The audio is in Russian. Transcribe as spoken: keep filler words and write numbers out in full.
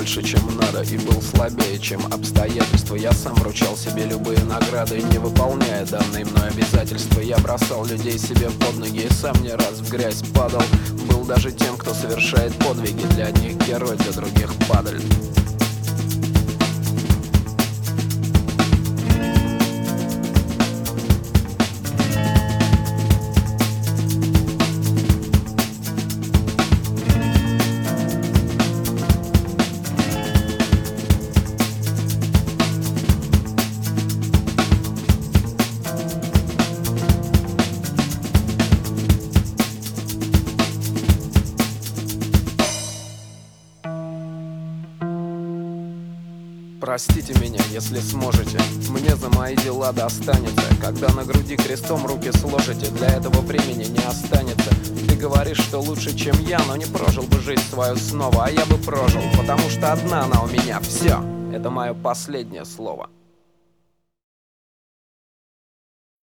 больше, чем надо, и был слабее, чем обстоятельства. Я сам вручал себе любые награды, не выполняя данные мной обязательства. Я бросал людей себе под ноги и сам не раз в грязь падал. Был даже тем, кто совершает подвиги. Для одних герой, для других падаль. Простите меня, если сможете, мне за мои дела достанется. Когда на груди крестом руки сложите, для этого времени не останется. Ты говоришь, что лучше, чем я, но не прожил бы жизнь свою снова. А я бы прожил, потому что одна она у меня. Все, это мое последнее слово.